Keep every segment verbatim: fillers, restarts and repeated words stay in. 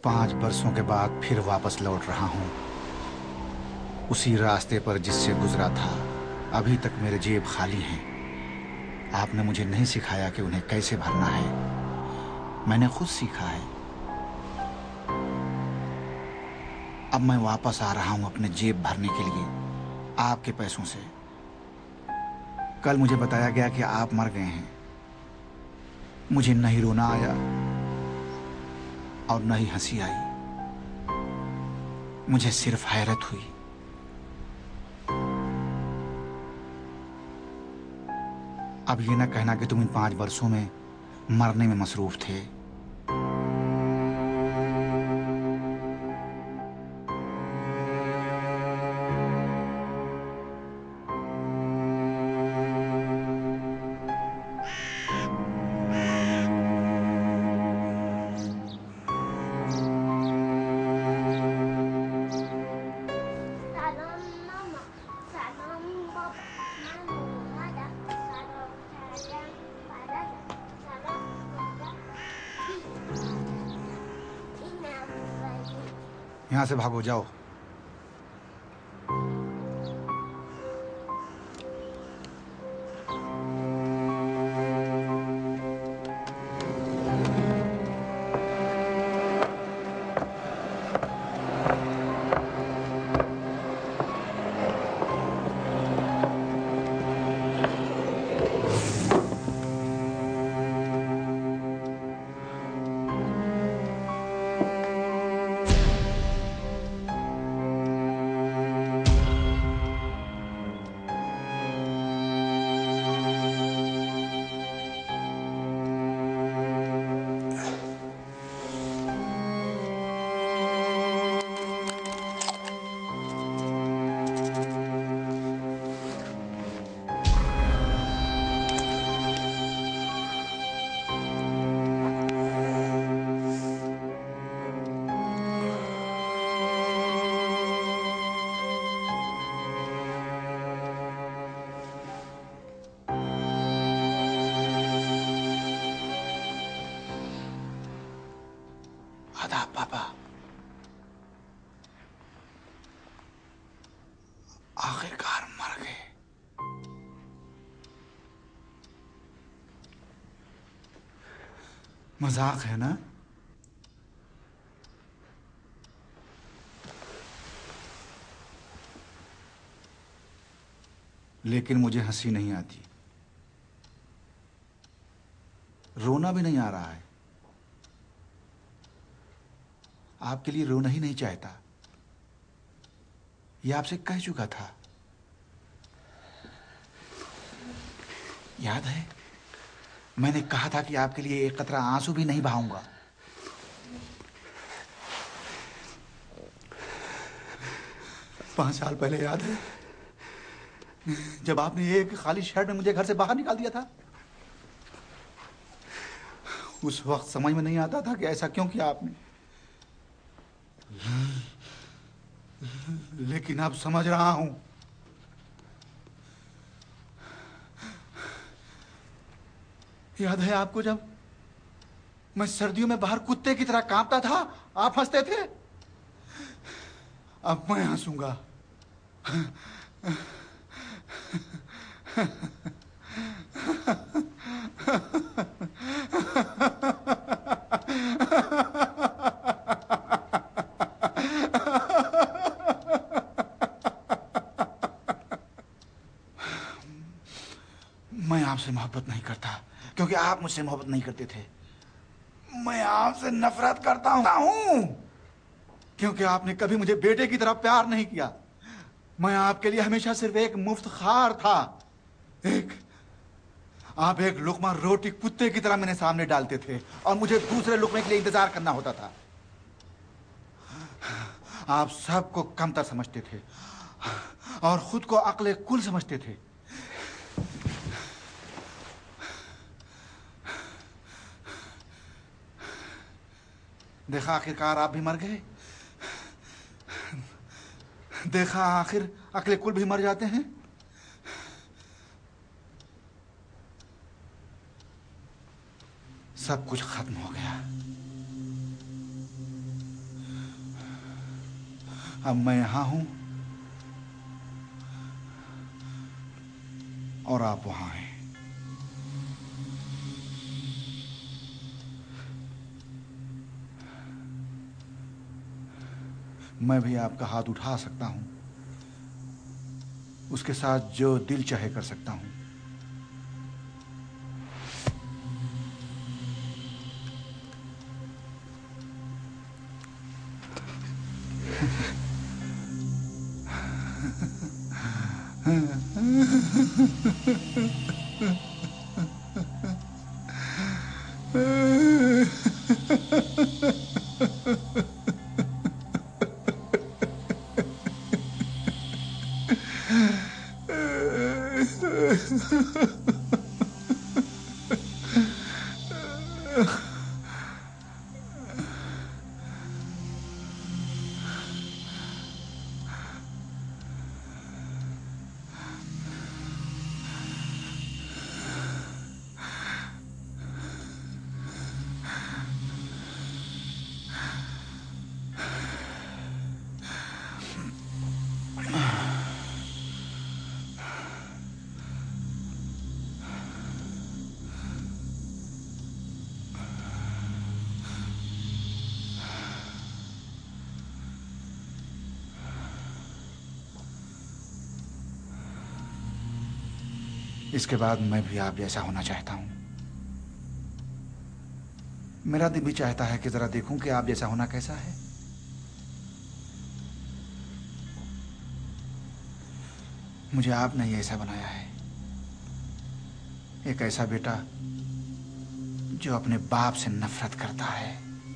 पांच बरसों के बाद फिर वापस लौट रहा हूं उसी रास्ते पर जिससे गुजरा था। अभी तक मेरे जेब खाली हैं। आपने मुझे नहीं सिखाया कि उन्हें कैसे भरना है, मैंने खुद सीखा है। अब मैं वापस आ रहा हूं अपने जेब भरने के लिए, आपके पैसों से। कल मुझे बताया गया कि आप मर गए हैं। मुझे न ही रोना आया और न ही हंसी आई, मुझे सिर्फ हैरत हुई। अब ये ना कहना कि तुम इन पांच वर्षों में मरने में मसरूफ थे। سلام ماما. سلام بابا. من اومدم. سلام کردم بلدم. سلام گفتم این اولی. यहां से भागो, जाओ। आदाब पापा। आखिरकार मर गए। मजाक है ना? लेकिन मुझे हंसी नहीं आती, रोना भी नहीं आ रहा है। आपके लिए रोना ही नहीं चाहता, यह आपसे कह चुका था। याद है, मैंने कहा था कि आपके लिए एक कतरा आंसू भी नहीं बहाऊंगा। पांच साल पहले याद है, जब आपने एक खाली शर्ट में मुझे घर से बाहर निकाल दिया था। उस वक्त समझ में नहीं आता था कि ऐसा क्यों किया आपने, लेकिन अब समझ रहा हूं। याद है आपको, जब मैं सर्दियों में बाहर कुत्ते की तरह कांपता था, आप हंसते थे। अब मैं हंसूंगा। मैं आपसे मोहब्बत नहीं करता क्योंकि आप मुझसे मोहब्बत नहीं करते थे। मैं आपसे नफरत करता हूं क्योंकि आपने कभी मुझे बेटे की तरह प्यार नहीं किया। मैं आपके लिए हमेशा सिर्फ एक मुफ्त खार था। एक आप एक लुकमा रोटी कुत्ते की तरह मेरे सामने डालते थे और मुझे दूसरे लुकमे के लिए इंतजार करना होता था। आप सबको कमतर समझते थे और खुद को अक्ल कुल समझते थे। देखा, आखिरकार आप भी मर गए। देखा, आखिर अक्ल कुल भी मर जाते हैं। सब कुछ खत्म हो गया। अब मैं यहां हूं और आप वहां हैं। मैं भी आपका हाथ उठा सकता हूं, उसके साथ जो दिल चाहे कर सकता हूं। इसके बाद मैं भी आप जैसा होना चाहता हूं। मेरा दिल भी चाहता है कि जरा देखूं कि आप जैसा होना कैसा है। मुझे आपने ही ऐसा बनाया है, एक ऐसा बेटा जो अपने बाप से नफरत करता है।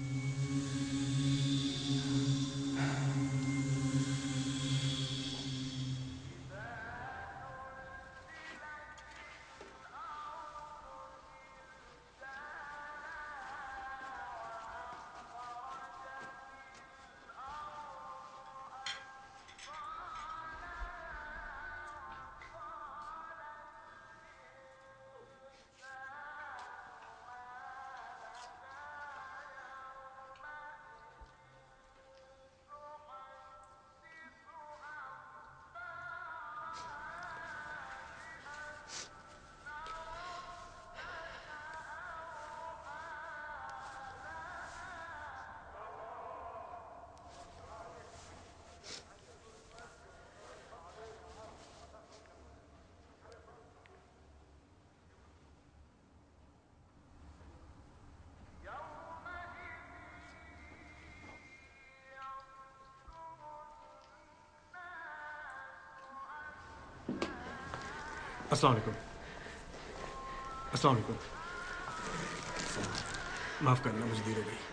अस्सलाम वालेकुम। अस्सलाम वालेकुम। माफ करना, मुझे देर हो गई।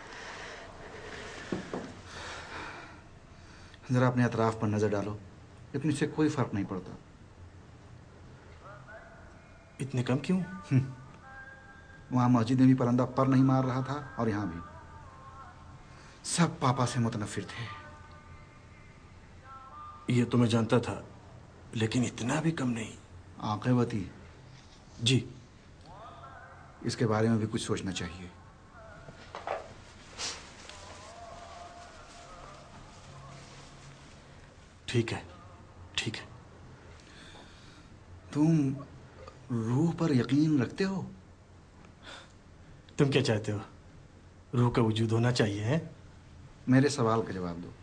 जरा अपने अतराफ पर नजर डालो, इतने से कोई फर्क नहीं पड़ता। इतने कम क्यों? वहां मस्जिद में भी परिंदा पर नहीं मार रहा था और यहां भी। सब पापा से मुतनफिर थे। ये तो मैं जानता था, लेकिन इतना भी कम नहीं। आक़िबती जी, इसके बारे में भी कुछ सोचना चाहिए। ठीक है, ठीक है। तुम रूह पर यकीन रखते हो? तुम क्या चाहते हो? रूह का वजूद होना चाहिए है? मेरे सवाल का जवाब दो।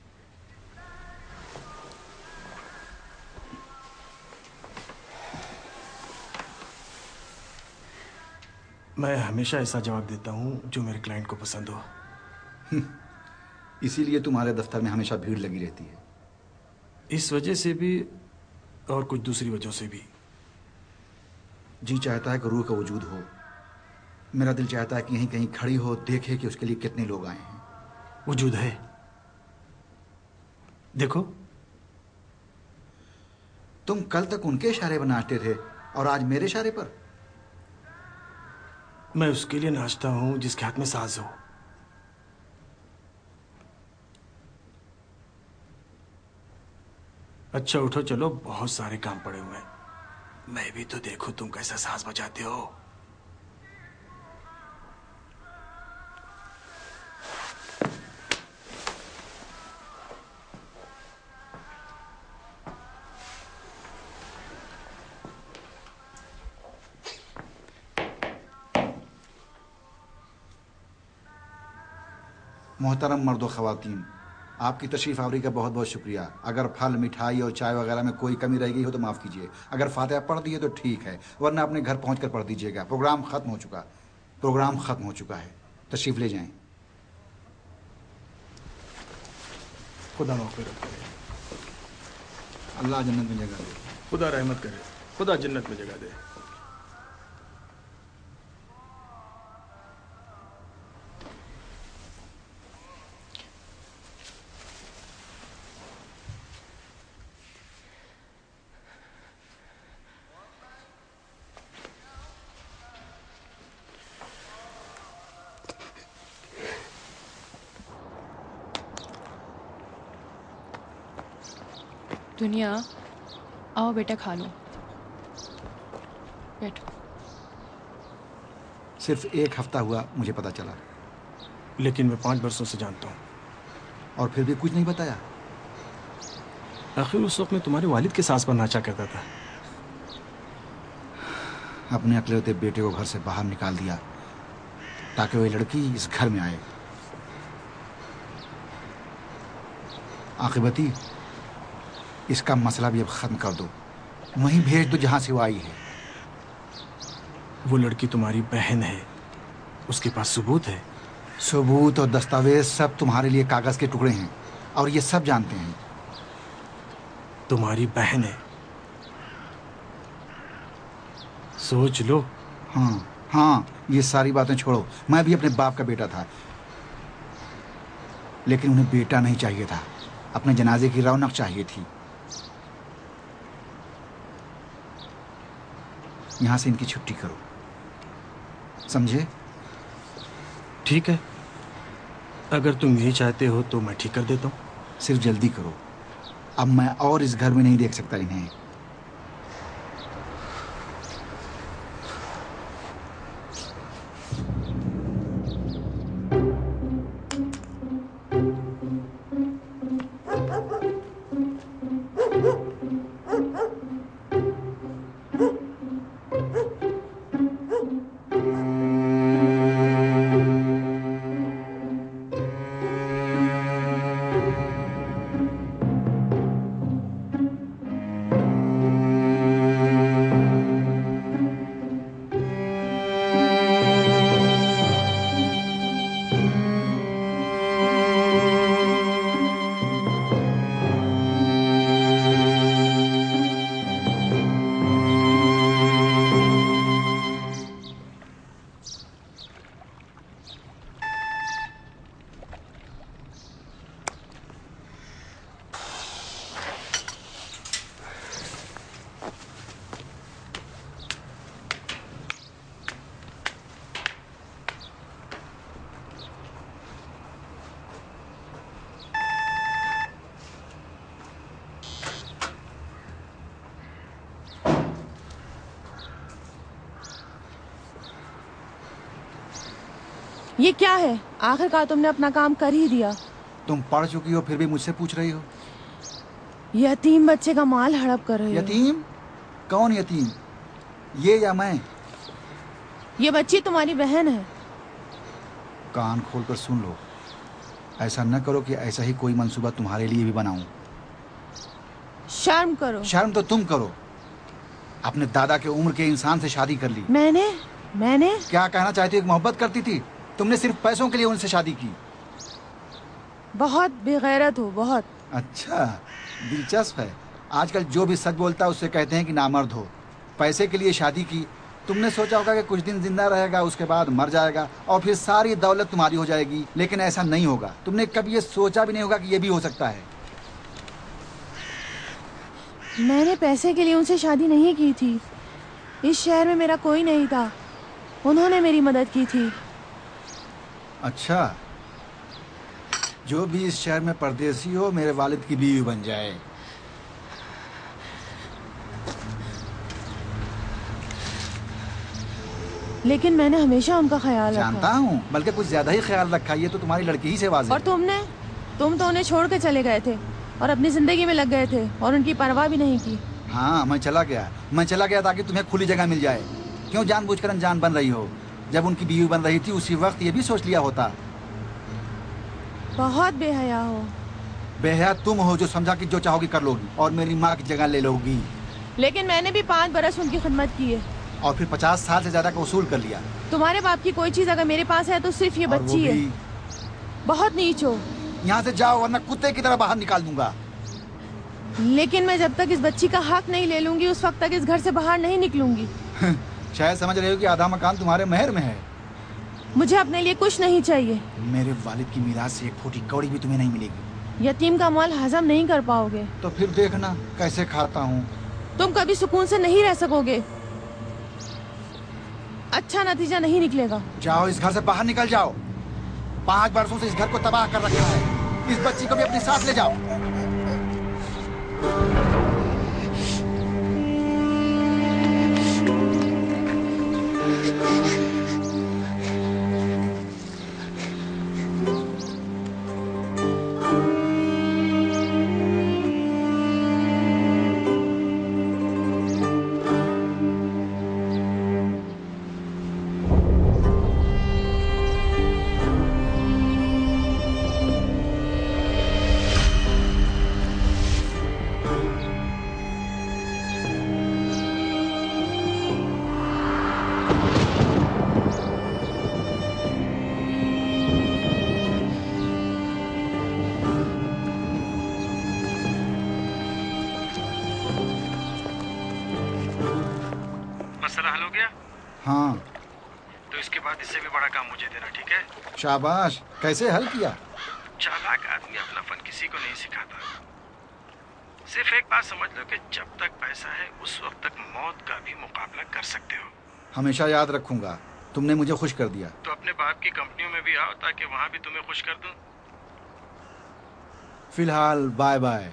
मैं हमेशा ऐसा जवाब देता हूं जो मेरे क्लाइंट को पसंद हो। इसीलिए तुम्हारे दफ्तर में हमेशा भीड़ लगी रहती है। इस वजह से भी और कुछ दूसरी वजहों से भी। जी चाहता है कि रूह का वजूद हो। मेरा दिल चाहता है कि यहीं कहीं खड़ी हो, देखे कि उसके लिए कितने लोग आए हैं। वजूद है, देखो। तुम कल तक उनके इशारे पर नाचते थे और आज मेरे इशारे पर। मैं उसके लिए नाचता हूं जिसके हाथ में साज हो। अच्छा उठो, चलो, बहुत सारे काम पड़े हुए हैं। मैं भी तो देखूं तुम कैसा साज बजाते हो। मोहतरम मर्द व ख़वातीन, आपकी तशरीफ़ आवरी का बहुत बहुत शुक्रिया। अगर फल, मिठाई और चाय वगैरह में कोई कमी रह गई हो तो माफ़ कीजिए। अगर फातिहा पढ़ दिए तो ठीक है, वरना अपने घर पहुंच कर पढ़ दीजिएगा। प्रोग्राम ख़त्म हो चुका प्रोग्राम ख़त्म हो चुका है। तशरीफ़ ले जाएं। खुदा मग़फ़िरत करे, अल्लाह जन्नत में जगह दे। खुदा रहमत करे, खुदा जन्नत में जगह दे। दुनिया, आओ बेटा खा लो, बैठो। सिर्फ एक हफ्ता हुआ मुझे पता चला, लेकिन मैं पाँच बरसों से जानता हूँ। और फिर भी कुछ नहीं बताया। आखिर उस वक्त मैं तुम्हारे वालिद के सास पर नाचा करता था। अपने अकेलौते बेटे को घर से बाहर निकाल दिया ताकि वह लड़की इस घर में आए। आखिबती, इसका मसला भी अब खत्म कर दो, वहीं भेज दो जहां से वो आई है। वो लड़की तुम्हारी बहन है, उसके पास सबूत है। सबूत और दस्तावेज सब तुम्हारे लिए कागज के टुकड़े हैं, और ये सब जानते हैं। तुम्हारी बहन है, सोच लो। हाँ हाँ, ये सारी बातें छोड़ो। मैं भी अपने बाप का बेटा था, लेकिन उन्हें बेटा नहीं चाहिए था, अपने जनाजे की रौनक चाहिए थी। यहां से इनकी छुट्टी करो, समझे? ठीक है, अगर तुम यही चाहते हो तो मैं ठीक कर देता हूँ। सिर्फ जल्दी करो, अब मैं और इस घर में नहीं देख सकता इन्हें। ये क्या है? आखिरकार तुमने अपना काम कर ही दिया। तुम पढ़ चुकी हो फिर भी मुझसे पूछ रही हो? यतीम बच्चे का माल हड़प कर रही हो। यतीम? कौन यतीम? ये या मैं? ये बच्ची तुम्हारी बहन है। कान खोल कर सुन लो, ऐसा न करो कि ऐसा ही कोई मंसूबा तुम्हारे लिए भी बनाऊं। शर्म करो। शर्म तो तुम करो, अपने दादा के उम्र के इंसान से शादी कर ली। मैंने मैंने क्या कहना चाहती हो? मोहब्बत करती थी? तुमने सिर्फ पैसों के लिए उनसे शादी की। बहुत बेगैरत हो, बहुत। अच्छा, दिलचस्प है। आजकल जो भी सच बोलता है उससे कहते हैं कि नामर्द हो। पैसे के लिए शादी की। तुमने सोचा होगा कि कुछ दिन जिंदा रहेगा, उसके बाद मर जाएगा और फिर सारी दौलत तुम्हारी हो जाएगी, लेकिन ऐसा नहीं होगा। तुमने कभी ये सोचा भी नहीं होगा कि ये भी हो सकता है। मैंने पैसे के लिए उनसे शादी नहीं की थी। इस शहर में मेरा कोई नहीं था, उन्होंने मेरी मदद की थी। अच्छा, जो भी इस शहर में परदेसी हो मेरे वालिद की बीवी बन जाए। लेकिन मैंने हमेशा उनका ख्याल रखा। जानता हूँ, बल्कि कुछ ज्यादा ही ख्याल रखा। ये तो तुम्हारी लड़की ही से वाज़ेह। और तुमने तुम तो उन्हें छोड़ के चले गए थे और अपनी जिंदगी में लग गए थे और उनकी परवाह भी नहीं की। हाँ, मैं चला गया मैं चला गया ताकि तुम्हें खुली जगह मिल जाए। क्यों जानबूझकर अनजान बन रही हो? जब उनकी बीवी बन रही थी उसी वक्त ये भी सोच लिया होता। बहुत बेहया हो। बेहया तुम हो जो समझा कि जो चाहोगी कर लोगी और मेरी माँ की जगह ले लोगी। लेकिन मैंने भी पाँच बरस उनकी खिदमत की है और फिर पचास साल से ज्यादा का वसूल कर लिया। तुम्हारे बाप की कोई चीज अगर मेरे पास है तो सिर्फ ये और वो बच्ची है। भी। बहुत नीच हो। यहाँ से जाओ वरना कुत्ते की तरह बाहर निकाल दूंगा। लेकिन मैं जब तक इस बच्ची का हक नहीं ले लूंगी उस वक्त तक इस घर से बाहर नहीं निकलूंगी। शायद समझ रहे हो कि आधा मकान तुम्हारे महर में है। मुझे अपने लिए कुछ नहीं चाहिए। मेरे वालिद की मीरास से एक फूटी कौड़ी भी तुम्हें नहीं मिलेगी। यतीम का माल हजम नहीं कर पाओगे तो फिर देखना कैसे खाता हूँ। तुम कभी सुकून से नहीं रह सकोगे। अच्छा नतीजा नहीं निकलेगा। जाओ इस घर से बाहर निकल जाओ। पांच बरसों से इस घर को तबाह कर रखा है। इस बच्ची को भी अपने साथ ले जाओ। मसला हल हो गया? हाँ। तो इसके बाद इससे भी बड़ा काम मुझे देना, ठीक है? शाबाश। कैसे हल किया? चालाक आदमी अपना फन किसी को नहीं सिखाता। सिर्फ एक बात समझ लो कि जब तक पैसा है उस वक्त तक मौत का भी मुकाबला कर सकते हो। हमेशा याद रखूंगा। तुमने मुझे खुश कर दिया। तो अपने बाप की कंपनियों में भी आओ ताकि वहां भी तुम्हें खुश कर दूं। फिलहाल बाय बाय।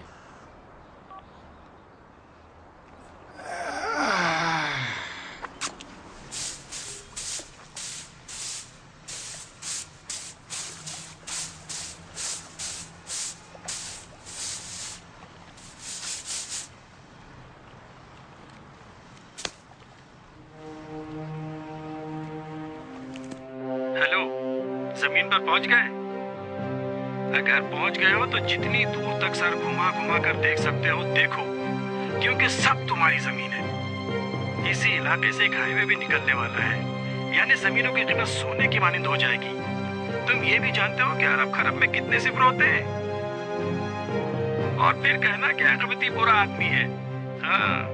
हेलो, जमीन पर पहुंच गए? अगर पहुंच गए हो तो जितनी दूर तक सर घुमा घुमा कर देख सकते हो देखो, क्योंकि सब तुम्हारी जमीन है। इसी इलाके से एक हाईवे भी निकलने वाला है, यानी जमीनों की कीमत सोने की मानिंद हो जाएगी। तुम ये भी जानते हो कि अरब खरब में कितने सिफर होते हैं? और फिर कहना कि अकबती बुरा आदमी है। हाँ।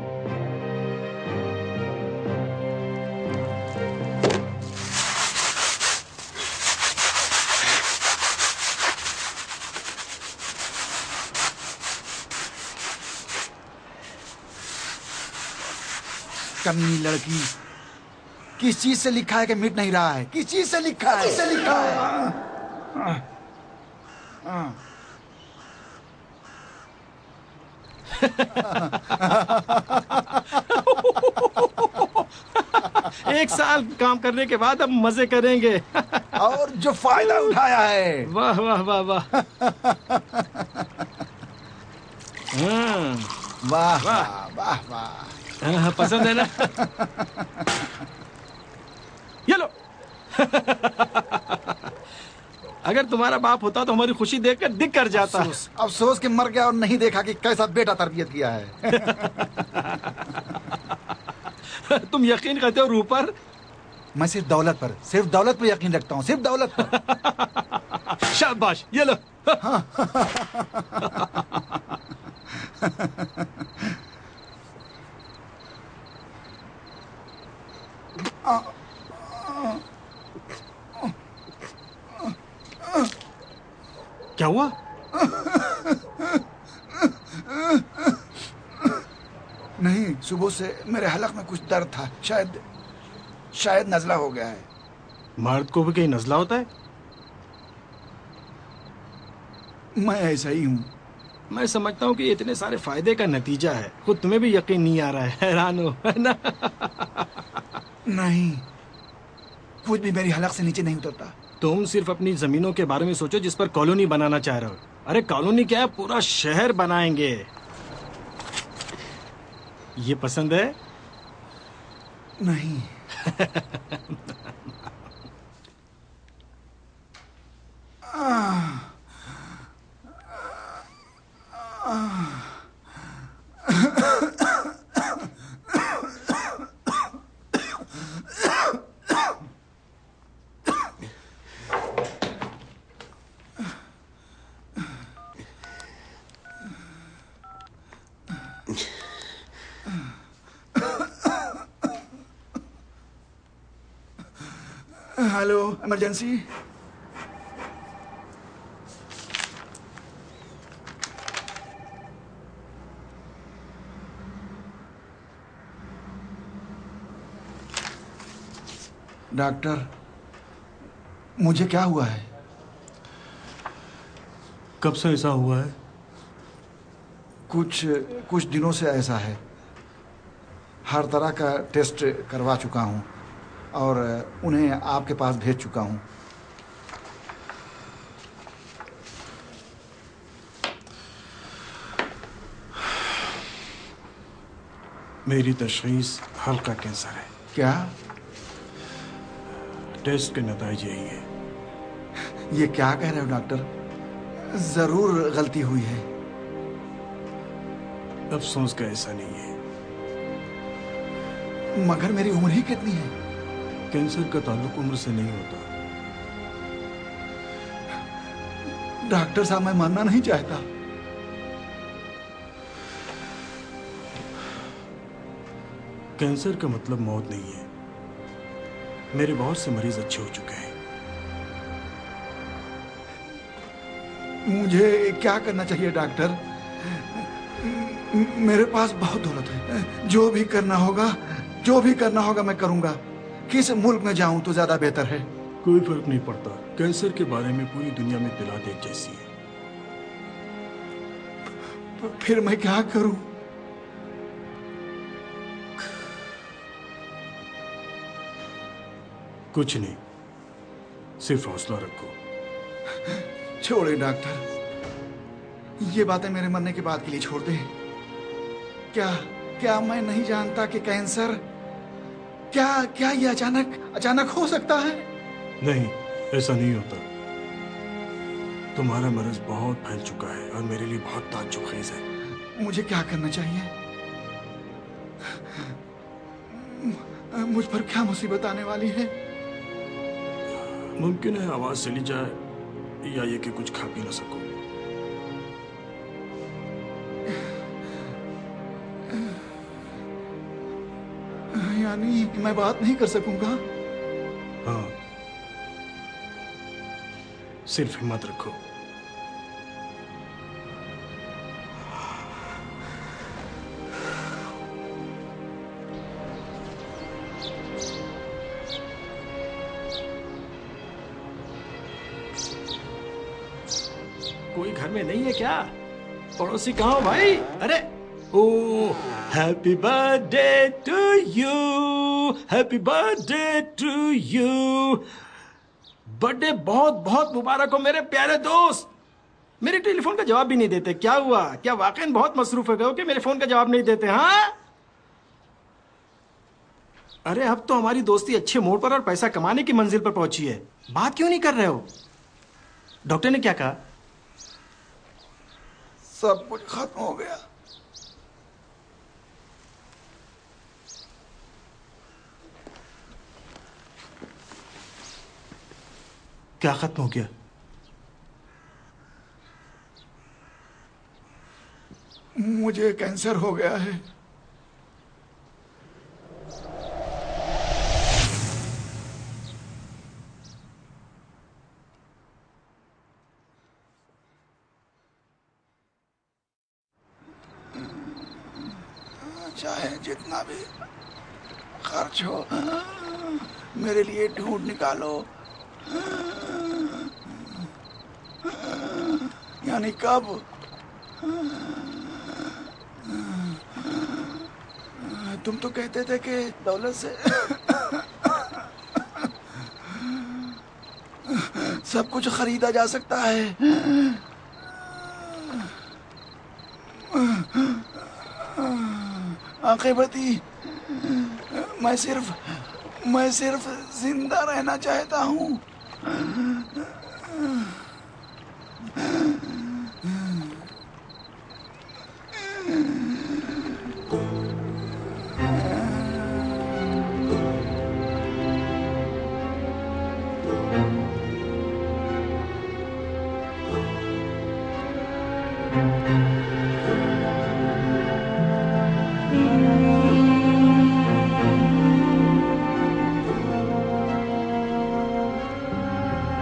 कमीनी लड़की। किस चीज से लिखा है कि मिट नहीं रहा है? किस चीज से लिखा है? किस से लिखा है? एक साल काम करने के बाद अब मजे करेंगे। और जो फायदा उठाया है। वाह वाह वाह वाह। वाह वाह वाह वाह। हाँ, पसंद है ना? ये लो। अगर तुम्हारा बाप होता तो हमारी खुशी देखकर दिख कर जाता। अफसोस, अफसोस कि मर गया और नहीं देखा कि कैसा बेटा तरबियत किया है। तुम यकीन करते हो रूह पर? मैं सिर्फ दौलत पर, सिर्फ दौलत पर यकीन रखता हूँ, सिर्फ दौलत पर। शाबाश, ये लो। क्या हुआ? नहीं, सुबह से मेरे हलक में कुछ दर्द था। शायद शायद नजला हो गया है। मर्द को भी कहीं नजला होता है? मैं ऐसा ही हूँ। मैं समझता हूँ कि इतने सारे फायदे का नतीजा है। खुद तुम्हें भी यकीन नहीं आ रहा है। हैरान हो, है ना? नहीं, कुछ भी मेरी हलक से नीचे नहीं उतरता। तुम सिर्फ अपनी जमीनों के बारे में सोचो जिस पर कॉलोनी बनाना चाह रहे हो। अरे कॉलोनी क्या है, पूरा शहर बनाएंगे। ये पसंद है? नहीं। आ, हेलो, इमरजेंसी। डॉक्टर, मुझे क्या हुआ है? कब से ऐसा हुआ है? कुछ कुछ दिनों से ऐसा है। हर तरह का टेस्ट करवा चुका हूँ और उन्हें आपके पास भेज चुका हूँ। मेरी तशख़ीस हल्का कैंसर है। क्या? टेस्ट के नतीजे यही है। ये क्या कह रहे हो डॉक्टर? जरूर गलती हुई है। अफसोस का ऐसा नहीं है। मगर मेरी उम्र ही कितनी है? कैंसर का ताल्लुक उम्र से नहीं होता। डॉक्टर साहब, मैं मरना नहीं चाहता। कैंसर का मतलब मौत नहीं है। मेरे बहुत से मरीज अच्छे हो चुके हैं। मुझे क्या करना चाहिए डॉक्टर? मेरे पास बहुत दौलत है। जो भी करना होगा जो भी करना होगा मैं करूंगा। किस मुल्क में जाऊं तो ज्यादा बेहतर है? कोई फर्क नहीं पड़ता। कैंसर के बारे में पूरी दुनिया में इत्तलात एक जैसी है। फिर मैं क्या करूं? कुछ नहीं, सिर्फ हौसला रखो। छोड़े डॉक्टर, ये बातें मेरे मरने के बाद के लिए छोड़ दे। क्या क्या मैं नहीं जानता कि कैंसर क्या क्या ये अचानक अचानक हो सकता है? नहीं, ऐसा नहीं होता। तुम्हारा मर्ज बहुत फैल चुका है और मेरे लिए बहुत ताज्जुबखेज है। मुझे क्या करना चाहिए? मुझ पर क्या मुसीबत आने वाली है? मुमकिन है आवाज चली जाए या ये कि कुछ खा पी ना सको। यानी मैं बात नहीं कर सकूंगा? हाँ, सिर्फ हिम्मत रखो। कोई घर में नहीं है क्या? पड़ोसी कहाँ हो भाई? अरे ओ, happy birthday to you, happy birthday to you. Birthday बहुत बहुत मुबारक हो मेरे प्यारे दोस्त। मेरे टेलीफोन का जवाब भी नहीं देते, क्या हुआ? क्या वाकई बहुत मसरूफ हो गए हो कि मेरे फोन का जवाब नहीं देते? हाँ, अरे अब तो हमारी दोस्ती अच्छे मोड़ पर और पैसा कमाने की मंजिल पर पहुंची है। बात क्यों नहीं कर रहे हो? डॉक्टर ने क्या कहा? सब कुछ खत्म हो गया। क्या खत्म हो गया? मुझे कैंसर हो गया है। चाहे जितना भी खर्च हो, मेरे लिए ढूंढ निकालो। यानी कब? तुम तो कहते थे कि दौलत से सब कुछ खरीदा जा सकता है। आखिबती, मैं सिर्फ मैं सिर्फ जिंदा रहना चाहता हूँ।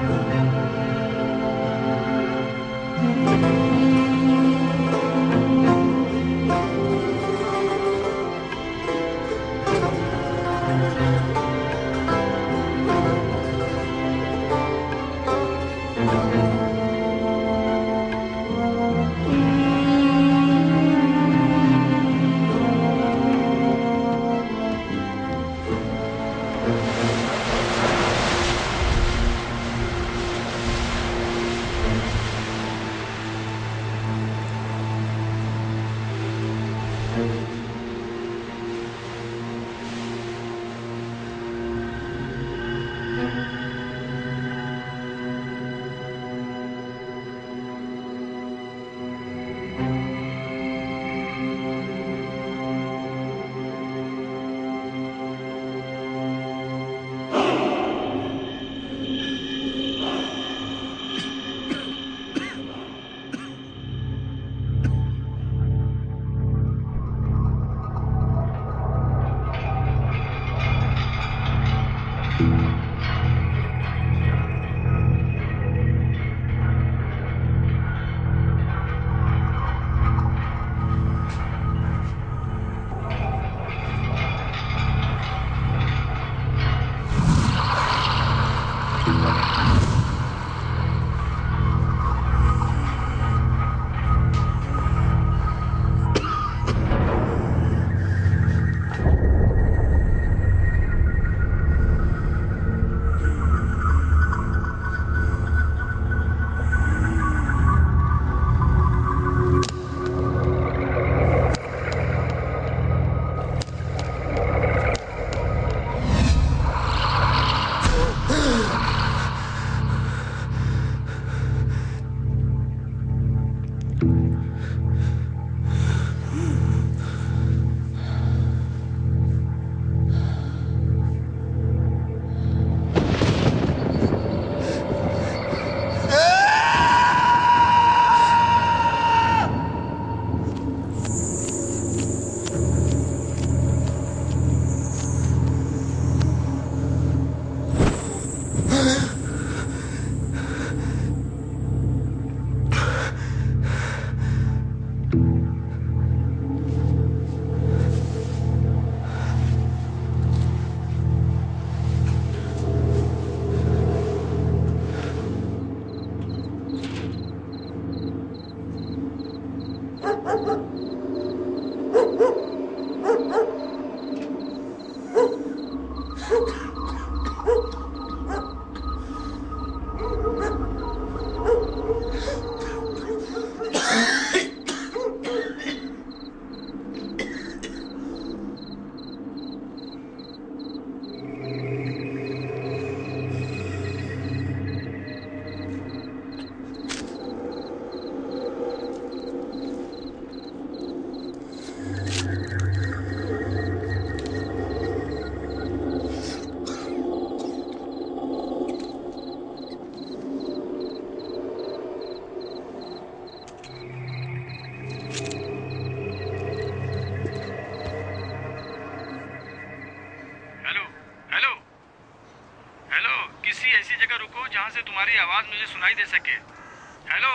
जहां से तुम्हारी आवाज मुझे सुनाई दे सके। हेलो।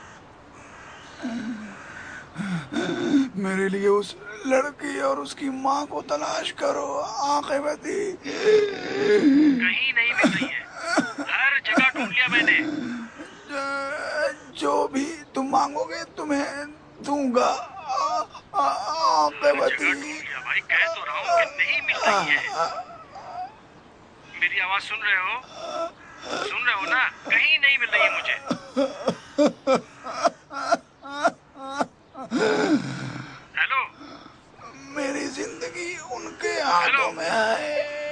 मेरे लिए उस लड़की और उसकी माँ को तलाश करो आखिबती। कहीं नहीं मिल रही है, हर जगह ढूंढ लिया मैंने। जो भी तुम मांगोगे तुम्हें दूंगा आखिबती। भाई कह तो रहा हूँ कि नहीं मिल रही है। मेरी आवाज सुन रहे हो? सुन रहे हो ना? कहीं नहीं मिल रही है मुझे। हेलो। मेरी जिंदगी उनके हाथों में है।